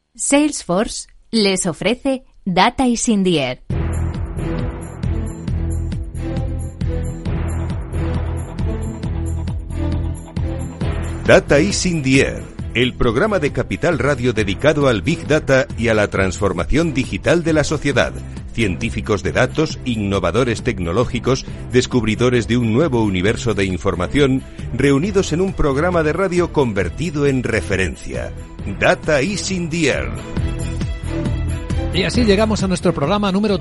Salesforce les ofrece Data is in the Air. Data is in the Air, el programa de Capital Radio dedicado al Big Data y a la transformación digital de la sociedad. Científicos de datos, innovadores tecnológicos, descubridores de un nuevo universo de información, reunidos en un programa de radio convertido en referencia. Data is in the Air. Y así llegamos a nuestro programa número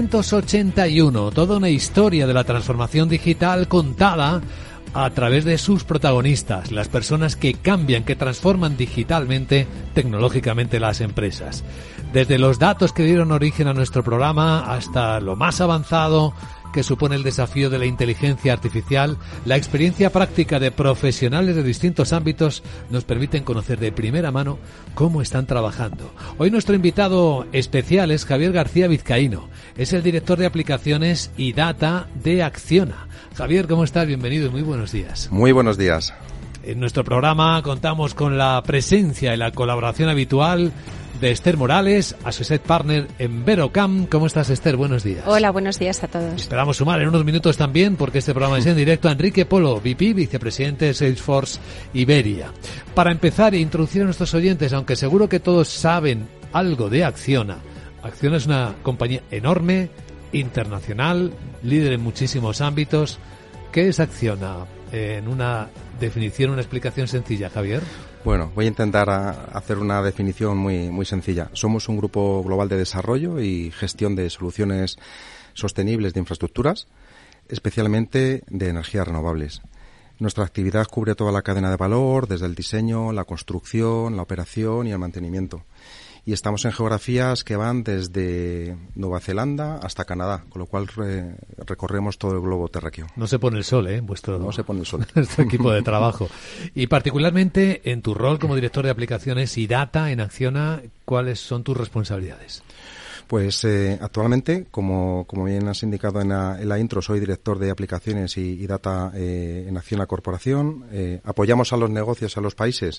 281, toda una historia de la transformación digital contada a través de sus protagonistas, las personas que cambian, que transforman digitalmente, tecnológicamente las empresas. Desde los datos que dieron origen a nuestro programa hasta lo más avanzado que supone el desafío de la inteligencia artificial, la experiencia práctica de profesionales de distintos ámbitos nos permiten conocer de primera mano cómo están trabajando. Hoy nuestro invitado especial es Javier García Vizcaíno. Es el director de aplicaciones y data de Acciona. Javier, ¿cómo estás? Bienvenido y muy buenos días. Muy buenos días. En nuestro programa contamos con la presencia y la colaboración habitual de Esther Morales, Associate Partner en Verocam. ¿Cómo estás, Esther? Buenos días. Hola, buenos días a todos. Esperamos sumar en unos minutos también, porque este programa es en directo, a Enrique Polo, VP, vicepresidente de Salesforce Iberia. Para empezar e introducir a nuestros oyentes, aunque seguro que todos saben algo de Acciona. Acciona es una compañía enorme, internacional, líder en muchísimos ámbitos. ¿Qué es Acciona? En una definición, una explicación sencilla, Javier. Bueno, voy a intentar hacer una definición muy sencilla. Somos un grupo global de desarrollo y gestión de soluciones sostenibles de infraestructuras, especialmente de energías renovables. Nuestra actividad cubre toda la cadena de valor, desde el diseño, la construcción, la operación y el mantenimiento. Y estamos en geografías que van desde Nueva Zelanda hasta Canadá, con lo cual recorremos todo el globo terráqueo. No se pone el sol, No se pone el sol. Nuestro equipo de trabajo. Y particularmente en tu rol como director de aplicaciones y data en Acciona, ¿cuáles son tus responsabilidades? Pues actualmente, como bien has indicado en la intro, soy director de aplicaciones y data en Acciona Corporación. Apoyamos a los negocios, a los países,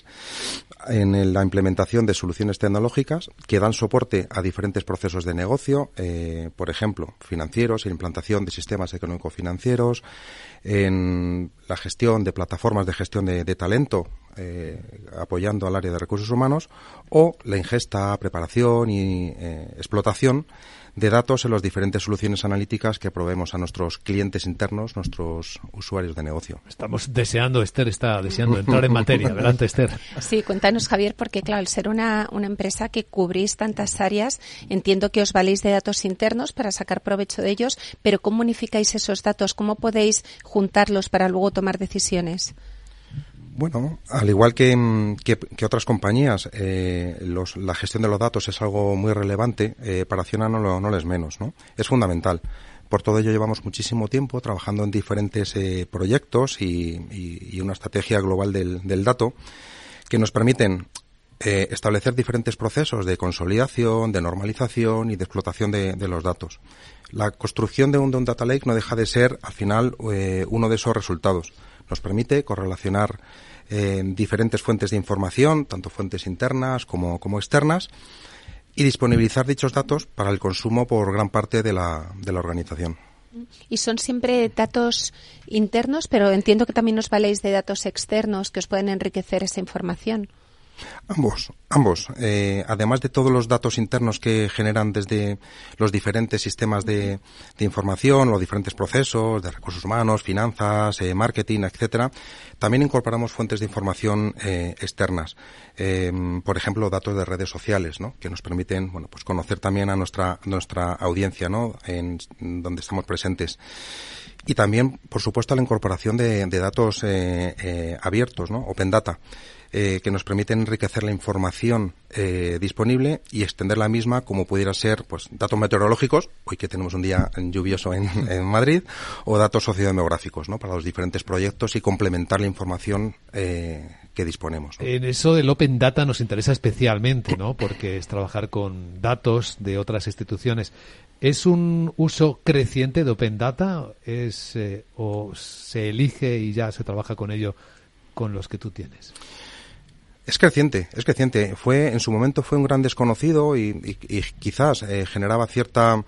en la implementación de soluciones tecnológicas que dan soporte a diferentes procesos de negocio, por ejemplo, financieros, en implantación de sistemas económico-financieros, en la gestión de plataformas de gestión de talento, apoyando al área de recursos humanos, o la ingesta, preparación y explotación de datos en las diferentes soluciones analíticas que proveemos a nuestros clientes internos, nuestros usuarios de negocio. Estamos deseando, Esther está deseando entrar en materia. Adelante, Esther. Sí, cuéntanos, Javier, porque claro, al ser una empresa que cubrís tantas áreas, entiendo que os valéis de datos internos para sacar provecho de ellos, pero ¿cómo unificáis esos datos? ¿Cómo podéis juntarlos para luego tomar decisiones? Bueno, al igual que otras compañías, la gestión de los datos es algo muy relevante. Para Acciona no lo es menos, ¿no? Es fundamental. Por todo ello llevamos muchísimo tiempo trabajando en diferentes proyectos y una estrategia global del dato que nos permiten establecer diferentes procesos de consolidación, de normalización y de explotación de los datos. La construcción de un data lake no deja de ser, al final, uno de esos resultados. Nos permite correlacionar diferentes fuentes de información, tanto fuentes internas como externas, y disponibilizar dichos datos para el consumo por gran parte de la organización. Y son siempre datos internos, pero entiendo que también os valéis de datos externos que os pueden enriquecer esa información. Ambos. Además de todos los datos internos que generan desde los diferentes sistemas de información, los diferentes procesos de recursos humanos, finanzas, marketing, etcétera, también incorporamos fuentes de información externas. Por ejemplo, datos de redes sociales, ¿no? Que nos permiten, pues conocer también a nuestra audiencia, ¿no? En donde estamos presentes. Y también, por supuesto, la incorporación de datos abiertos, ¿no? Open data. Que nos permiten enriquecer la información disponible y extender la misma como pudiera ser datos meteorológicos, hoy que tenemos un día lluvioso en Madrid, o datos sociodemográficos, ¿no? Para los diferentes proyectos y complementar la información que disponemos, ¿no? En eso del Open Data nos interesa especialmente, ¿no? Porque es trabajar con datos de otras instituciones. ¿Es un uso creciente de Open Data? ¿O se elige y ya se trabaja con ello con los que tú tienes? Es creciente. En su momento fue un gran desconocido y quizás generaba cierta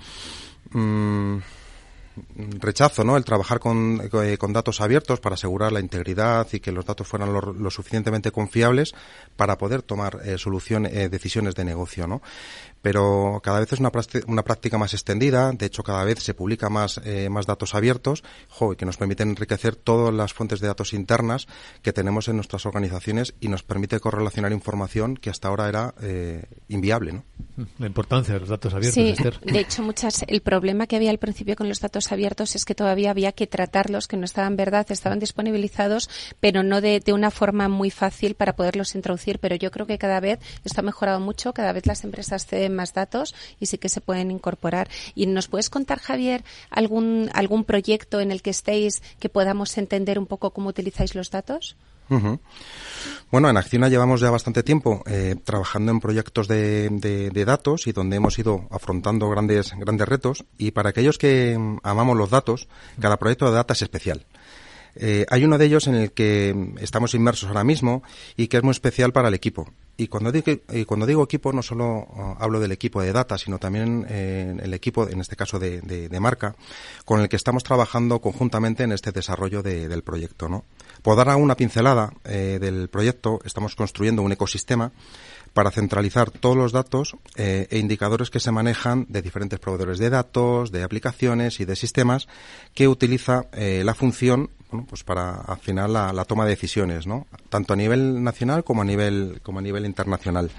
rechazo, ¿no? El trabajar con datos abiertos para asegurar la integridad y que los datos fueran lo suficientemente confiables para poder tomar decisiones de negocio, ¿no? Pero cada vez es una práctica más extendida. De hecho, cada vez se publica más datos abiertos, que nos permiten enriquecer todas las fuentes de datos internas que tenemos en nuestras organizaciones y nos permite correlacionar información que hasta ahora era inviable, ¿no? La importancia de los datos abiertos, sí, Esther. De hecho, el problema que había al principio con los datos abiertos es que todavía había que tratarlos, que no estaban estaban disponibilizados, pero no de una forma muy fácil para poderlos introducir. Pero yo creo que cada vez esto ha mejorado mucho, cada vez las empresas ceden más datos y sí que se pueden incorporar. ¿Y nos puedes contar, Javier, algún proyecto en el que estéis que podamos entender un poco cómo utilizáis los datos? Uh-huh. Bueno, en Acciona llevamos ya bastante tiempo trabajando en proyectos de datos y donde hemos ido afrontando grandes retos, y para aquellos que amamos los datos, cada proyecto de data es especial. Hay uno de ellos en el que estamos inmersos ahora mismo y que es muy especial para el equipo. Y cuando digo equipo, no solo hablo del equipo de data, sino también el equipo, en este caso de marca, con el que estamos trabajando conjuntamente en este desarrollo del proyecto, ¿no? Por dar una pincelada del proyecto, estamos construyendo un ecosistema para centralizar todos los datos e indicadores que se manejan de diferentes proveedores de datos, de aplicaciones y de sistemas que utiliza la función, bueno, pues para al final la toma de decisiones, ¿no? Tanto a nivel nacional como a nivel internacional.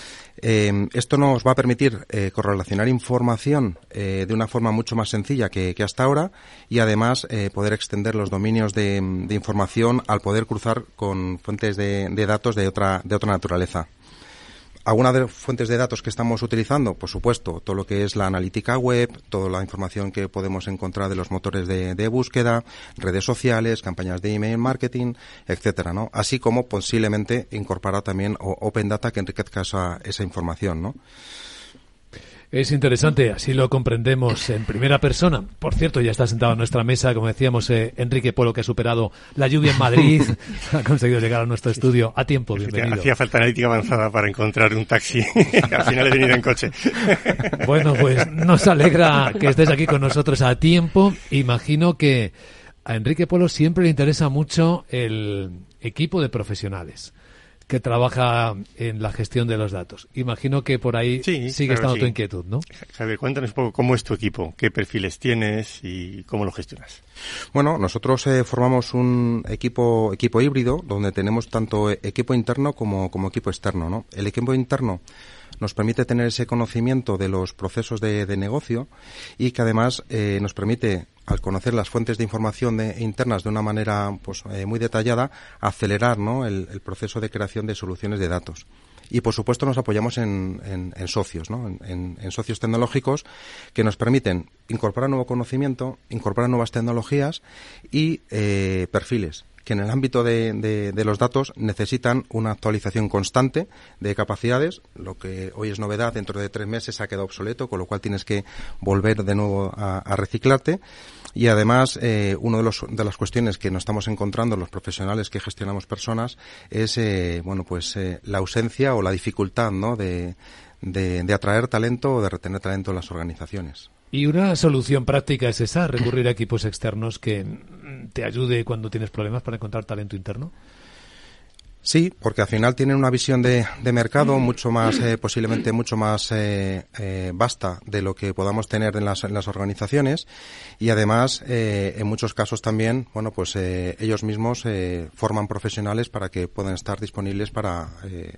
Esto nos va a permitir correlacionar información de una forma mucho más sencilla que hasta ahora, y además poder extender los dominios de información al poder cruzar con fuentes de datos de otra naturaleza. Algunas de las fuentes de datos que estamos utilizando, por supuesto, todo lo que es la analítica web, toda la información que podemos encontrar de los motores de búsqueda, redes sociales, campañas de email marketing, etcétera, ¿no? Así como posiblemente incorporar también Open Data que enriquezca esa información, ¿no? Es interesante, así lo comprendemos en primera persona. Por cierto, ya está sentado a nuestra mesa, como decíamos, Enrique Polo, que ha superado la lluvia en Madrid, ha conseguido llegar a nuestro estudio a tiempo. Bienvenido. Hacía falta analítica avanzada para encontrar un taxi. Al final he venido en coche. Bueno, pues nos alegra que estés aquí con nosotros a tiempo. Imagino que a Enrique Polo siempre le interesa mucho el equipo de profesionales que trabaja en la gestión de los datos. Imagino que por ahí sigue estando tu inquietud, ¿no? Javier, cuéntanos un poco cómo es tu equipo, qué perfiles tienes y cómo lo gestionas. Bueno, nosotros formamos un equipo híbrido donde tenemos tanto equipo interno como equipo externo, ¿no? El equipo interno nos permite tener ese conocimiento de los procesos de negocio y que además nos permite, al conocer las fuentes de información internas de una manera muy detallada, acelerar, ¿no?, el proceso de creación de soluciones de datos. Y, por supuesto, nos apoyamos en socios, ¿no?, en socios tecnológicos que nos permiten incorporar nuevo conocimiento, incorporar nuevas tecnologías y perfiles que en el ámbito de los datos necesitan una actualización constante de capacidades. Lo que hoy es novedad, dentro de 3 meses ha quedado obsoleto, con lo cual tienes que volver de nuevo a reciclarte. Y además, una de las cuestiones que nos estamos encontrando los profesionales que gestionamos personas es la ausencia o la dificultad, ¿no?, de atraer talento o de retener talento en las organizaciones. Y una solución práctica es esa, recurrir a equipos externos que te ayude cuando tienes problemas para encontrar talento interno. Sí, porque al final tienen una visión de mercado mucho más, posiblemente mucho más vasta de lo que podamos tener en las organizaciones, y además en muchos casos también, ellos mismos forman profesionales para que puedan estar disponibles para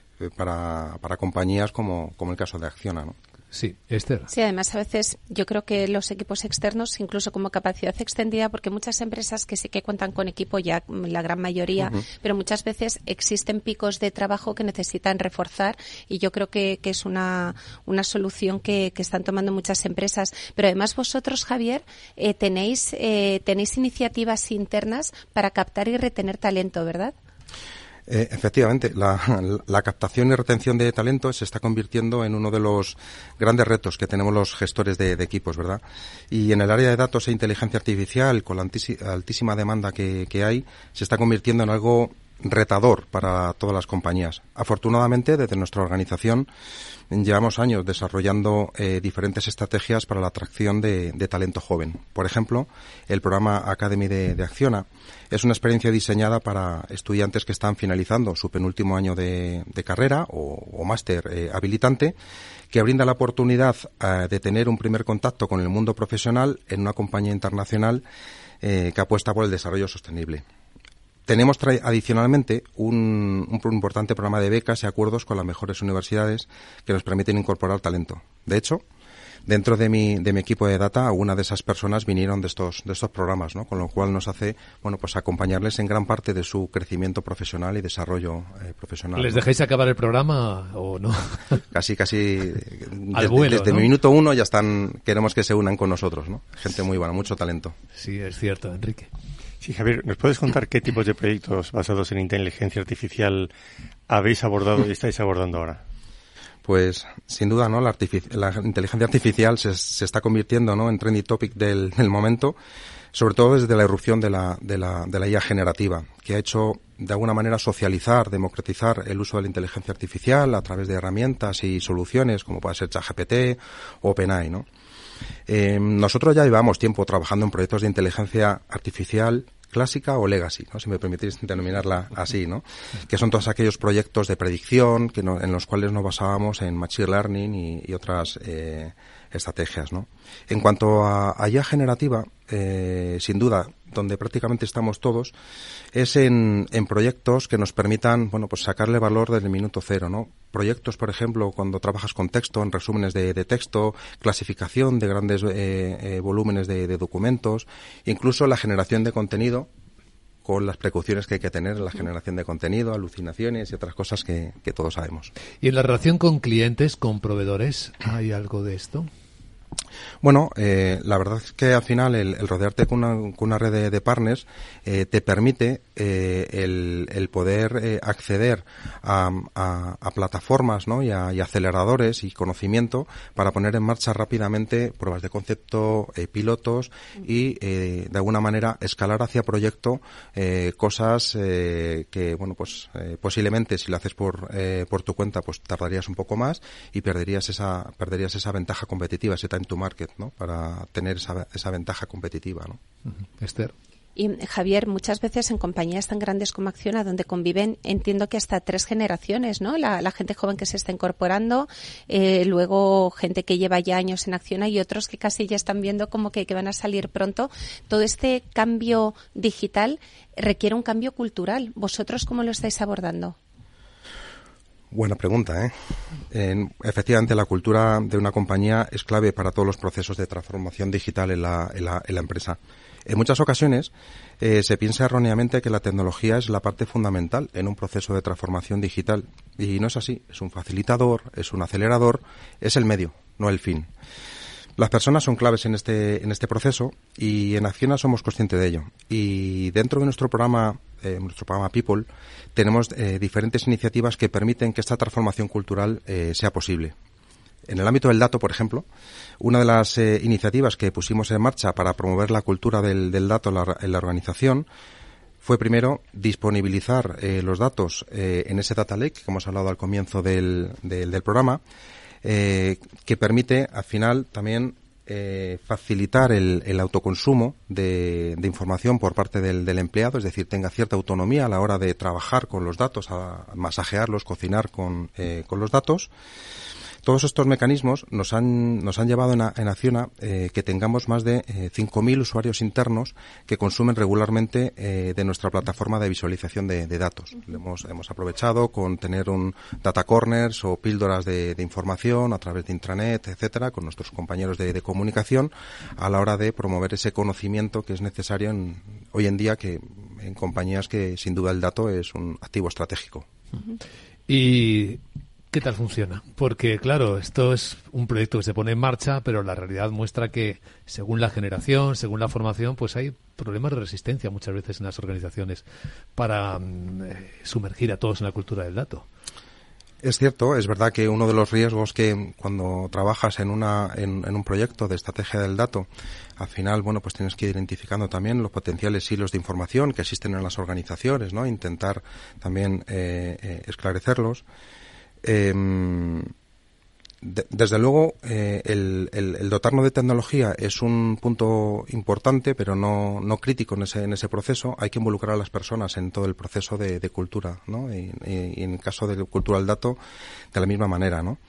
compañías como el caso de Acciona, ¿no? Sí, Esther. Sí, además a veces yo creo que los equipos externos, incluso como capacidad extendida, porque muchas empresas que sí que cuentan con equipo ya, la gran mayoría, pero muchas veces existen picos de trabajo que necesitan reforzar, y yo creo que es una solución que están tomando muchas empresas. Pero además vosotros, Javier, tenéis iniciativas internas para captar y retener talento, ¿verdad? Efectivamente, la captación y retención de talento se está convirtiendo en uno de los grandes retos que tenemos los gestores de equipos, ¿verdad? Y en el área de datos e inteligencia artificial, con la altísima demanda que hay, se está convirtiendo en algo retador para todas las compañías. Afortunadamente, desde nuestra organización llevamos años desarrollando diferentes estrategias para la atracción de talento joven. Por ejemplo, el programa Academy de Acciona es una experiencia diseñada para estudiantes que están finalizando su penúltimo año de carrera o máster habilitante, que brinda la oportunidad de tener un primer contacto con el mundo profesional en una compañía internacional que apuesta por el desarrollo sostenible. Tenemos adicionalmente un importante programa de becas y acuerdos con las mejores universidades que nos permiten incorporar talento. De hecho, dentro de mi equipo de data, alguna de esas personas vinieron de estos programas, ¿no? Con lo cual nos hace, pues acompañarles en gran parte de su crecimiento profesional y desarrollo profesional. ¿Les dejáis acabar el programa o no? Casi. Al vuelo, desde ¿no? el minuto 1 ya queremos que se unan con nosotros, ¿no? Gente muy buena, mucho talento. Sí, es cierto, Enrique. Sí, Javier, ¿nos puedes contar qué tipos de proyectos basados en inteligencia artificial habéis abordado y estáis abordando ahora? Pues, sin duda, ¿no? La inteligencia artificial se está convirtiendo, ¿no?, en trending topic del momento, sobre todo desde la irrupción de la IA generativa, que ha hecho, de alguna manera, socializar, democratizar el uso de la inteligencia artificial a través de herramientas y soluciones como puede ser ChatGPT o OpenAI, ¿no? Nosotros ya llevamos tiempo trabajando en proyectos de inteligencia artificial clásica o legacy, ¿no?, si me permitís denominarla así, ¿no?, que son todos aquellos proyectos de predicción en los cuales nos basábamos en machine learning y otras estrategias, ¿no? En cuanto a IA generativa, sin duda, donde prácticamente estamos todos, es en proyectos que nos permitan, pues sacarle valor desde el minuto cero, ¿no? Proyectos, por ejemplo, cuando trabajas con texto, en resúmenes de texto, clasificación de grandes volúmenes de documentos, incluso la generación de contenido, con las precauciones que hay que tener en la generación de contenido, alucinaciones y otras cosas que todos sabemos. ¿Y en la relación con clientes, con proveedores, hay algo de esto? Bueno, la verdad es que al final el rodearte con una red de partners te permite el poder acceder a plataformas, ¿no?, y aceleradores y conocimiento para poner en marcha rápidamente pruebas de concepto, pilotos y de alguna manera escalar hacia proyecto cosas que posiblemente si lo haces por tu cuenta pues tardarías un poco más y perderías esa ventaja competitiva, ese time to market, ¿no?, para tener esa ventaja competitiva, ¿no? Esther. Y Javier, muchas veces en compañías tan grandes como Acciona, donde conviven, entiendo que hasta 3 generaciones, ¿no? La gente joven que se está incorporando, luego gente que lleva ya años en Acciona y otros que casi ya están viendo como que van a salir pronto. Todo este cambio digital requiere un cambio cultural. ¿Vosotros cómo lo estáis abordando? Buena pregunta, ¿eh? Efectivamente, la cultura de una compañía es clave para todos los procesos de transformación digital en la empresa. En muchas ocasiones se piensa erróneamente que la tecnología es la parte fundamental en un proceso de transformación digital y no es así. Es un facilitador, es un acelerador, es el medio, no el fin. Las personas son claves en este proceso y en Acciona somos conscientes de ello. Y dentro de nuestro programa People, tenemos diferentes iniciativas que permiten que esta transformación cultural sea posible. En el ámbito del dato, por ejemplo, una de las iniciativas que pusimos en marcha para promover la cultura del dato en la organización fue primero disponibilizar los datos en ese data lake que hemos hablado al comienzo del programa, que permite al final también facilitar el autoconsumo de información por parte del empleado, es decir, tenga cierta autonomía a la hora de trabajar con los datos, a masajearlos, cocinar con los datos. Todos estos mecanismos nos han llevado en Acciona que tengamos más de 5.000 usuarios internos que consumen regularmente de nuestra plataforma de visualización de datos. Hemos aprovechado con tener un data corners o píldoras de información a través de intranet, etcétera, con nuestros compañeros de comunicación a la hora de promover ese conocimiento que es necesario hoy en día que en compañías que sin duda el dato es un activo estratégico. Y ¿qué tal funciona? Porque, claro, esto es un proyecto que se pone en marcha, pero la realidad muestra que, según la generación, según la formación, pues hay problemas de resistencia muchas veces en las organizaciones para sumergir a todos en la cultura del dato. Es cierto, es verdad que uno de los riesgos que cuando trabajas en un proyecto de estrategia del dato, al final, bueno, pues tienes que ir identificando también los potenciales hilos de información que existen en las organizaciones, ¿no? Intentar también esclarecerlos. Desde luego, el dotarnos de tecnología es un punto importante, pero no crítico en ese proceso. Hay que involucrar a las personas en todo el proceso de cultura, ¿no? Y en el caso de cultura del dato, de la misma manera, ¿no?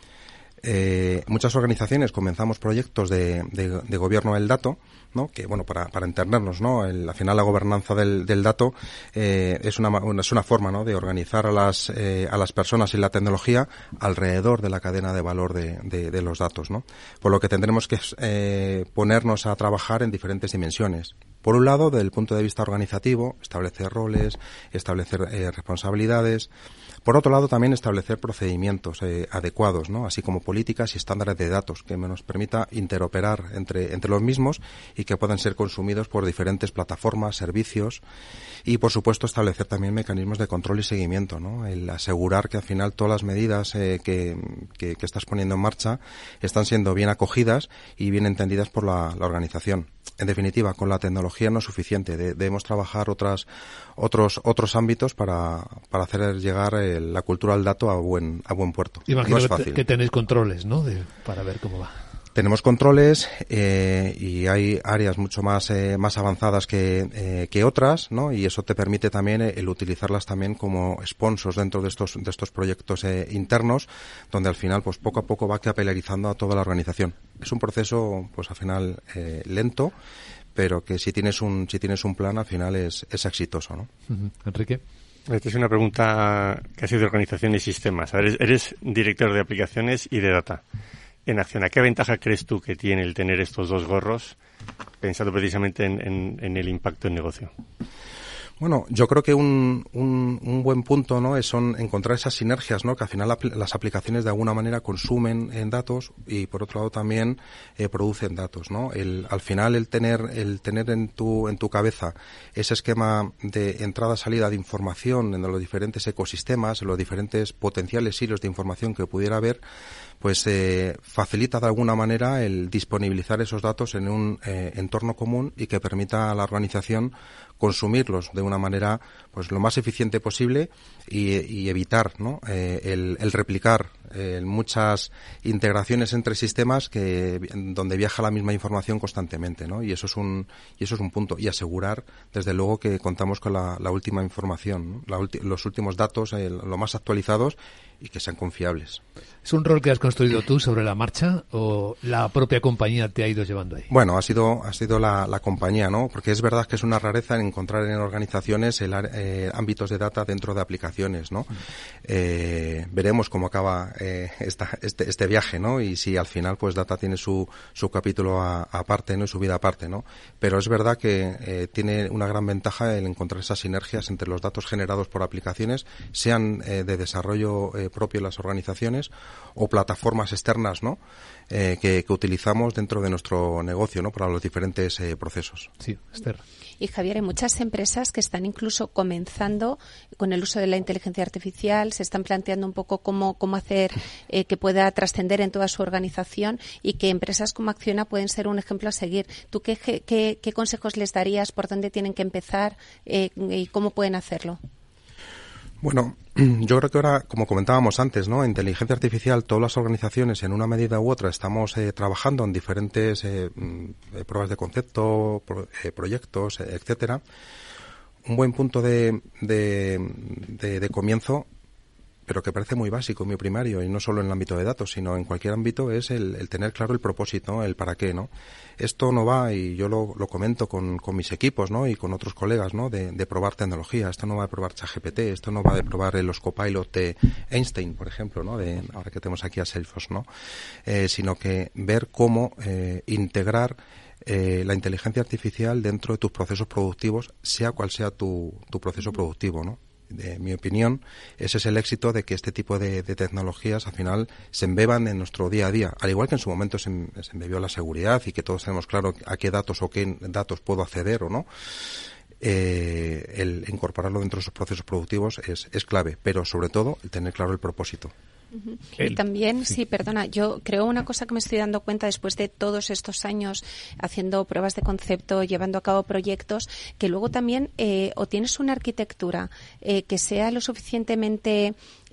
Muchas organizaciones comenzamos proyectos de gobierno del dato, ¿no? Que, bueno, para entendernos, ¿no? Al final la gobernanza del dato es una forma, ¿no? De organizar a las personas y la tecnología alrededor de la cadena de valor de los datos, ¿no? Por lo que tendremos que ponernos a trabajar en diferentes dimensiones. Por un lado, desde el punto de vista organizativo, establecer roles, establecer responsabilidades. Por otro lado, también establecer procedimientos adecuados, ¿no? Así como políticas y estándares de datos que nos permita interoperar entre los mismos y que puedan ser consumidos por diferentes plataformas, servicios y, por supuesto, establecer también mecanismos de control y seguimiento, ¿no? El asegurar que al final todas las medidas que estás poniendo en marcha están siendo bien acogidas y bien entendidas por la organización. En definitiva, con la tecnología no es suficiente. Debemos trabajar otros ámbitos para hacer llegar la cultura del dato a buen puerto. Imagino no es fácil. Que tenéis controles, ¿no? Para ver cómo va. Tenemos controles y hay áreas mucho más avanzadas que otras, ¿no? Y eso te permite también el utilizarlas también como sponsors dentro de estos proyectos internos, donde al final, pues poco a poco va capilarizando a toda la organización. Es un proceso, pues al final lento, pero que si tienes un plan, al final es exitoso, ¿no? Uh-huh. Enrique. Esta es una pregunta casi de organización y sistemas. A ver, eres director de aplicaciones y de data. En Acciona, ¿qué ventaja crees tú que tiene el tener estos dos gorros, pensando precisamente en el impacto en negocio? Bueno, yo creo que un buen punto, ¿no? Son encontrar esas sinergias, ¿no? Que al final las aplicaciones de alguna manera consumen en datos y por otro lado también producen datos, ¿no? Al final el tener en tu cabeza ese esquema de entrada-salida de información en los diferentes ecosistemas, en los diferentes potenciales hilos de información que pudiera haber, pues facilita de alguna manera el disponibilizar esos datos en un entorno común y que permita a la organización consumirlos de una manera pues lo más eficiente posible y evitar, ¿no? el replicar muchas integraciones entre sistemas donde viaja la misma información constantemente, ¿no? Y eso es un punto, y asegurar desde luego que contamos con la última información, ¿no? Los últimos datos lo más actualizados y que sean confiables. ¿Es un rol que has construido tú sobre la marcha o la propia compañía te ha ido llevando ahí? Bueno, ha sido la compañía, ¿no? Porque es verdad que es una rareza en encontrar en organizaciones ámbitos de data dentro de aplicaciones, ¿no? Veremos cómo acaba este viaje, ¿no? Y si al final pues data tiene su capítulo aparte, ¿no? Y su vida aparte, ¿no? Pero es verdad que tiene una gran ventaja el encontrar esas sinergias entre los datos generados por aplicaciones, sean de desarrollo propio de las organizaciones o plataformas externas, ¿no? Que utilizamos dentro de nuestro negocio, ¿no? Para los diferentes procesos. Sí, Esther. Y Javier, hay muchas empresas que están incluso comenzando con el uso de la inteligencia artificial, se están planteando un poco cómo hacer que pueda trascender en toda su organización y que empresas como Acciona pueden ser un ejemplo a seguir. ¿Tú qué consejos les darías? ¿Por dónde tienen que empezar? ¿Y cómo pueden hacerlo? Bueno, yo creo que ahora, como comentábamos antes, ¿no? Inteligencia artificial, todas las organizaciones en una medida u otra estamos trabajando en diferentes pruebas de concepto, proyectos, etcétera. Un buen punto de comienzo, pero que parece muy básico, muy primario, y no solo en el ámbito de datos, sino en cualquier ámbito, es el tener claro el propósito, el para qué, ¿no? Esto no va, y yo lo comento con mis equipos, ¿no? Y con otros colegas, ¿no? De probar tecnología. Esto no va de probar ChatGPT, esto no va de probar los copilots de Einstein, por ejemplo, ¿no? Ahora que tenemos aquí a Salesforce, ¿no? Sino que ver cómo integrar la inteligencia artificial dentro de tus procesos productivos, sea cual sea tu proceso productivo, ¿no? De mi opinión, ese es el éxito de que este tipo de tecnologías al final se embeban en nuestro día a día, al igual que en su momento se embebió la seguridad y que todos tenemos claro a qué datos o qué datos puedo acceder o no. El incorporarlo dentro de esos procesos productivos es clave, pero sobre todo el tener claro el propósito. Y también, perdona, yo creo una cosa que me estoy dando cuenta después de todos estos años haciendo pruebas de concepto, llevando a cabo proyectos, que luego también o tienes una arquitectura que sea lo suficientemente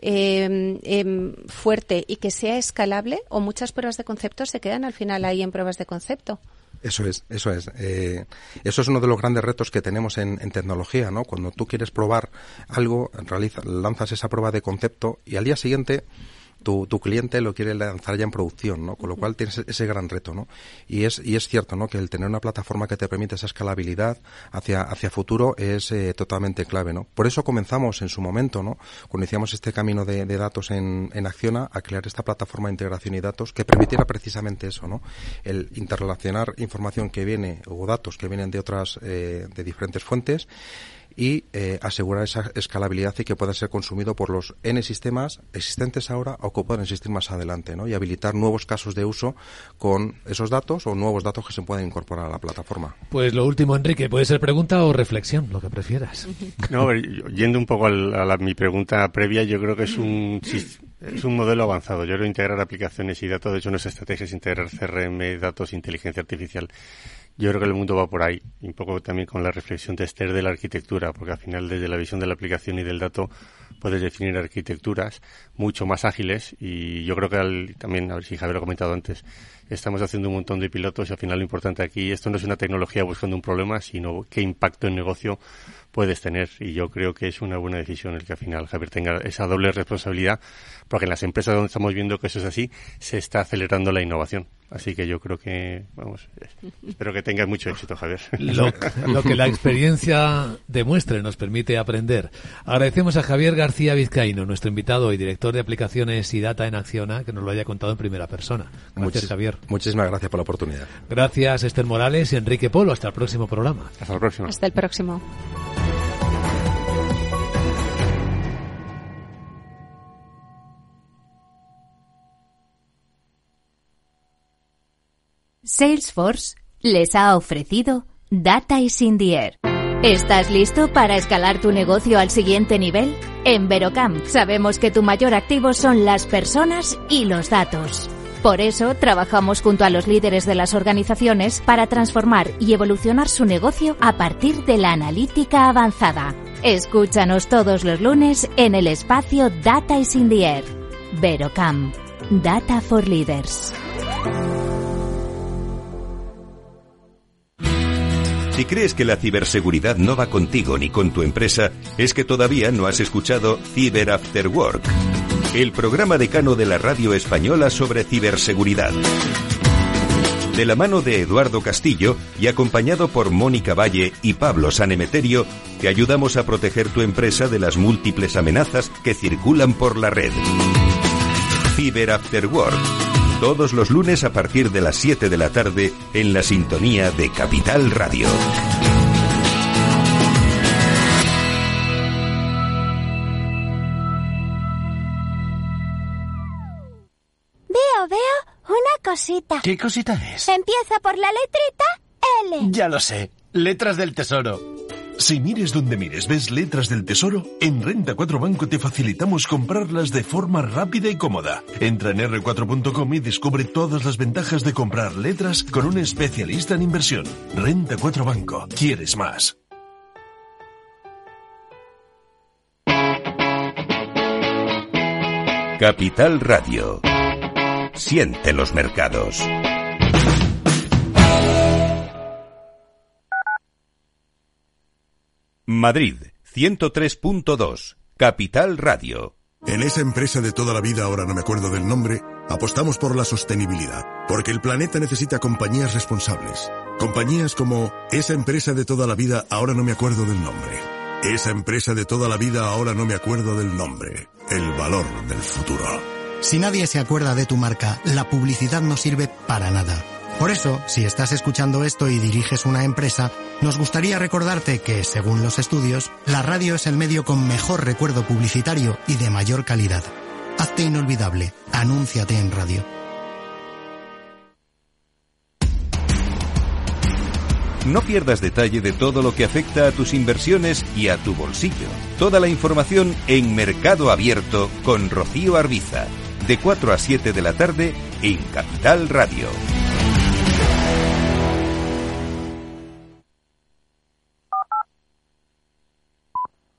fuerte y que sea escalable, o muchas pruebas de concepto se quedan al final ahí en pruebas de concepto. Eso es. Eso es uno de los grandes retos que tenemos en tecnología, ¿no? Cuando tú quieres probar algo, lanzas esa prueba de concepto y al día siguiente tu cliente lo quiere lanzar ya en producción, ¿no? Con lo cual tienes ese gran reto, ¿no? Y es cierto, ¿no? Que el tener una plataforma que te permite esa escalabilidad hacia futuro es totalmente clave, ¿no? Por eso comenzamos en su momento, ¿no? Cuando iniciamos este camino de datos en Acciona, a crear esta plataforma de integración y datos que permitiera precisamente eso, ¿no? El interrelacionar información que viene o datos que vienen de otras, de diferentes fuentes, y asegurar esa escalabilidad y que pueda ser consumido por los N sistemas existentes ahora o que puedan existir más adelante, ¿no? Y habilitar nuevos casos de uso con esos datos o nuevos datos que se pueden incorporar a la plataforma. Pues lo último, Enrique, puede ser pregunta o reflexión, lo que prefieras. No, yendo un poco a mi pregunta previa, yo creo que es un modelo avanzado. Yo creo integrar aplicaciones y datos, de hecho nuestra estrategia es integrar CRM, datos, inteligencia artificial. Yo creo que el mundo va por ahí, un poco también con la reflexión de Esther de la arquitectura, porque al final desde la visión de la aplicación y del dato puedes definir arquitecturas mucho más ágiles, y yo creo que también, a ver si Javier lo ha comentado antes, estamos haciendo un montón de pilotos y al final lo importante aquí, esto no es una tecnología buscando un problema, sino qué impacto en negocio puedes tener, y yo creo que es una buena decisión el que al final Javier tenga esa doble responsabilidad, porque en las empresas donde estamos viendo que eso es así, se está acelerando la innovación. Así que yo creo que, espero que tengas mucho éxito, Javier. Lo que la experiencia demuestre nos permite aprender. Agradecemos a Javier García Vizcaíno, nuestro invitado y director de aplicaciones y data en Acciona, que nos lo haya contado en primera persona. Gracias, Javier. Muchísimas gracias por la oportunidad. Gracias, Esther Morales y Enrique Polo. Hasta el próximo programa. Hasta el próximo. Hasta el próximo. Salesforce les ha ofrecido Data is in the Air. ¿Estás listo para escalar tu negocio al siguiente nivel? En Verocamp sabemos que tu mayor activo son las personas y los datos. Por eso trabajamos junto a los líderes de las organizaciones para transformar y evolucionar su negocio a partir de la analítica avanzada. Escúchanos todos los lunes en el espacio Data is in the Air. Verocamp. Data for Leaders. Si crees que la ciberseguridad no va contigo ni con tu empresa, es que todavía no has escuchado Cyber After Work, el programa decano de la radio española sobre ciberseguridad. De la mano de Eduardo Castillo y acompañado por Mónica Valle y Pablo Sanemeterio, te ayudamos a proteger tu empresa de las múltiples amenazas que circulan por la red. Cyber After Work. Todos los lunes a partir de las 7 de la tarde en la sintonía de Capital Radio. Veo una cosita. ¿Qué cosita es? Empieza por la letrita L. Ya lo sé, letras del tesoro. Si mires donde mires ves letras del tesoro, en Renta 4 Banco te facilitamos comprarlas de forma rápida y cómoda. Entra en r4.com y descubre todas las ventajas de comprar letras con un especialista en inversión. Renta 4 Banco. ¿Quieres más? Capital Radio. Siente los mercados. Madrid, 103.2, Capital Radio. En esa empresa de toda la vida, ahora no me acuerdo del nombre, apostamos por la sostenibilidad, porque el planeta necesita compañías responsables. Compañías como esa empresa de toda la vida, ahora no me acuerdo del nombre. Esa empresa de toda la vida, ahora no me acuerdo del nombre. El valor del futuro. Si nadie se acuerda de tu marca, la publicidad no sirve para nada. Por eso, si estás escuchando esto y diriges una empresa, nos gustaría recordarte que, según los estudios, la radio es el medio con mejor recuerdo publicitario y de mayor calidad. Hazte inolvidable. Anúnciate en radio. No pierdas detalle de todo lo que afecta a tus inversiones y a tu bolsillo. Toda la información en Mercado Abierto con Rocío Arbiza. de 4 a 7 de la tarde en Capital Radio.